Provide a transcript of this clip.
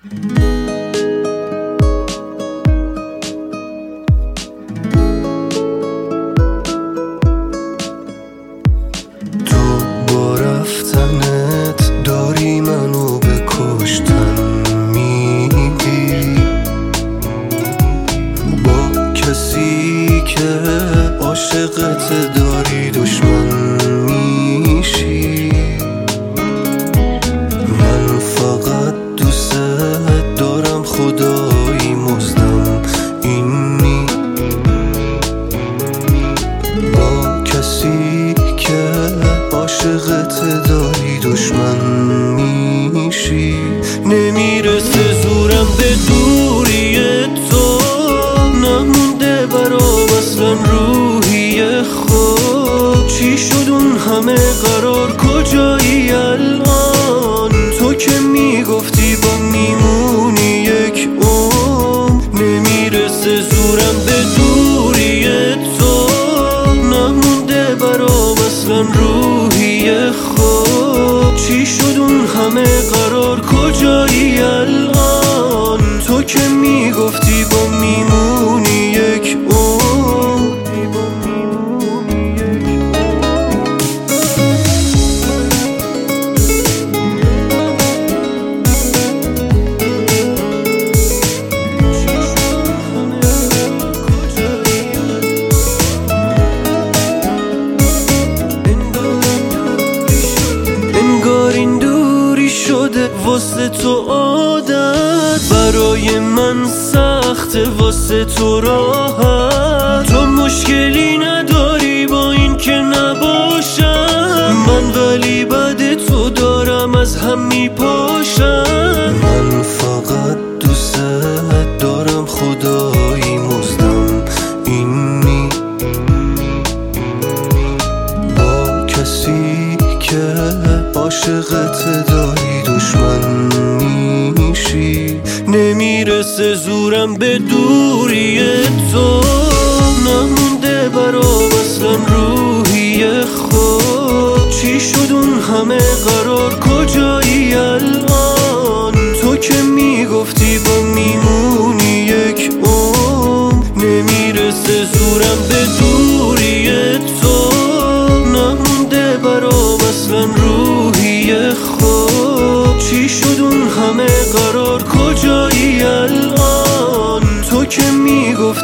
تو با رفتنت داری منو به کشتن میدی، با کسی که عاشقت داری دشمن میشی. من فقط دوست دارم، خدایی مزدم اینی، با کسی که عاشقت داری دشمن میشی. نمیرسه زورم به دوری تو، نمونده برام اصلا روحی خود. چی شد اون همه قرار، کجایی الان؟ تو که میگفتی با میمونی یک عمر. نمیرسه زورم به دوری تو، نمونده برام اصلا روحی خود. چی شد اون همه قرار، کجایی الان؟ تو که میگفتی با میمونی یک عمر. انگار این دوری شده واسه تو عادت، برای من سخته واسه تو راحت. تو مشکلی نداری با این که نباشم من، ولی بعد تو دارم از هم میپاشم. من فقط دوست دارم، خدایی مزدم اینی، با کسی که عاشقت داری دشمن میشی. نمیرسه زورم به دوری تو، نمونده برام اصلا روحی خود. چی شد اون همه قرار، کجایی الان؟ تو که میگفتی با میمونی یک عمر. نمیرسه زورم به دوری تو، نمونده برام اصلا روحی خود. چی شد اون همه قرار، کجایی الان؟ تو که میگفتی